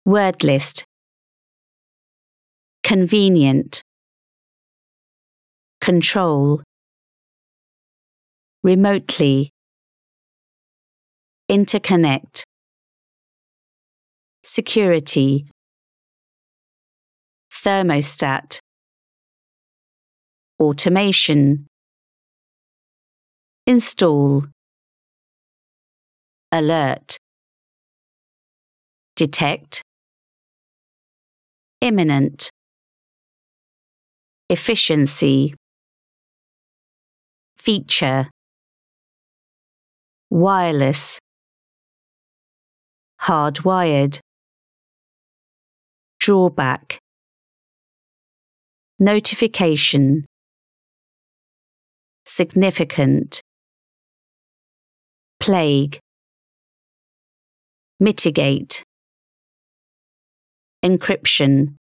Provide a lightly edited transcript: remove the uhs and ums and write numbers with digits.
Word list. Convenient. Control. Remotely. Interconnect. Security. Thermostat. Automation. Install. Alert. Detect. Imminent. Efficiency. Feature. Wireless. Hardwired. Drawback. Notification. Significant. Plague. Mitigate. Encryption.